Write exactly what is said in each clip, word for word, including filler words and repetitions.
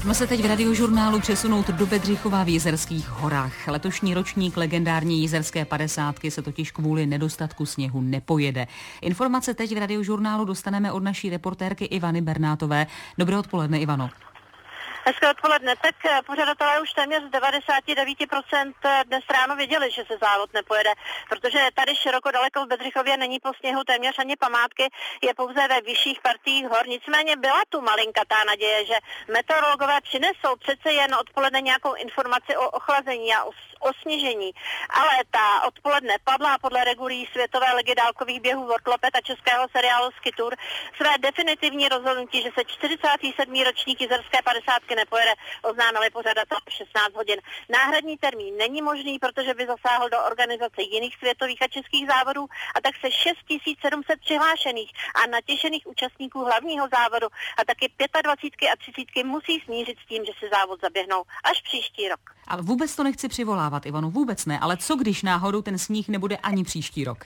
Pojďme se teď v Radiožurnálu přesunout do Bedřichova v Jizerských horách. Letošní ročník legendární jizerské padesátky se totiž kvůli nedostatku sněhu nepojede. Informace teď v Radiožurnálu dostaneme od naší reportérky Ivany Bernátové. Dobré odpoledne, Ivano. Hezké odpoledne. Tak pořadatelé už téměř z devadesát devět procent dnes ráno věděli, že se závod nepojede, protože tady široko daleko v Bedřichově není po sněhu téměř ani památky, je pouze ve vyšších partiích hor. Nicméně byla tu malinkatá naděje, že meteorologové přinesou přece jen odpoledne nějakou informaci o ochlazení a o, o sněžení. Ale ta odpoledne padla podle regulí světové ligy dálkových běhů Worldlopet a českého seriálu Ski Tour své definitivní rozhodnutí, že se čtyřicátý sedmý ročník jizerské padesátky nepojede, oznámili pořadatel v šestnáct hodin. Náhradní termín není možný, protože by zasáhl do organizace jiných světových a českých závodů, a tak se šest tisíc sedm set přihlášených a natěšených účastníků hlavního závodu a taky dvacítky a třicítky musí smířit s tím, že si závod zaběhnou až příští rok. Ale vůbec to nechci přivolávat, Ivano, vůbec ne, ale co když náhodou ten sníh nebude ani příští rok?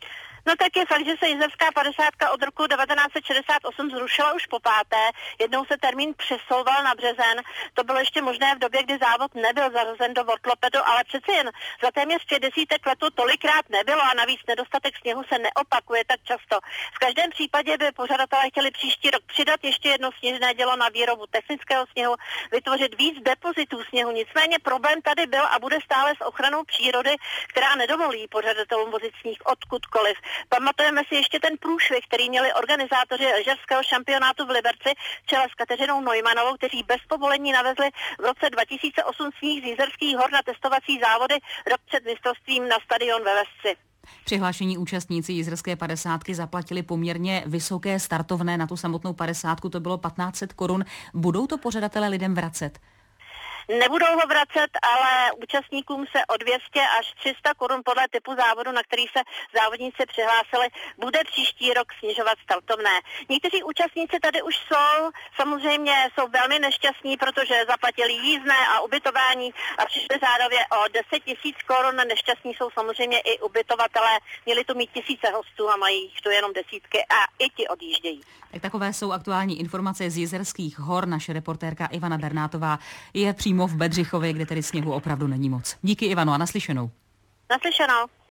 No tak je fakt, že se jizerská padesátka od roku devatenáct set šedesát osm zrušila už po páté. Jednou se termín přesouval na březen. To bylo ještě možné v době, kdy závod nebyl zařazen do Worldlopetu, ale přece jen za téměř pět desítek letů tolikrát nebylo a navíc nedostatek sněhu se neopakuje tak často. V každém případě by pořadatelé chtěli příští rok přidat ještě jedno sněžné dělo na výrobu technického sněhu, vytvořit víc depozitů sněhu. Nicméně problém tady byl a bude stále s ochranou přírody, která nedovolí pořadatelům vozit sníh odkudkoliv. Pamatujeme si ještě ten průšvih, který měli organizátoři lyžařského šampionátu v Liberci v čele s Kateřinou Neumannovou, kteří bez povolení navezli v roce dva tisíce osm sníh z Jizerských hor na testovací závody rok před mistrovstvím na stadion ve Vesci. Přihlášení účastníci jizerské padesátky zaplatili poměrně vysoké startovné na tu samotnou padesátku, to bylo patnáct set korun. Budou to pořadatelé lidem vracet? Nebudou ho vracet, ale účastníkům se o dvě stě až tři sta korun podle typu závodu, na který se závodníci přihlásili, bude příští rok snižovat startovné. Někteří účastníci tady už jsou, samozřejmě jsou velmi nešťastní, protože zaplatili jízdné a ubytování a přišli řádově o deset tisíc korun. Nešťastní jsou samozřejmě i ubytovatelé, měli tu mít tisíce hostů a mají jich tu jenom desítky a i ti odjíždějí. Tak takové jsou aktuální informace z Jizerských hor. Naše reportérka Ivana Bernátová je přímo v Bedřichově, kde tedy sněhu opravdu není moc. Díky, Ivano, a naslyšenou. Naslyšenou.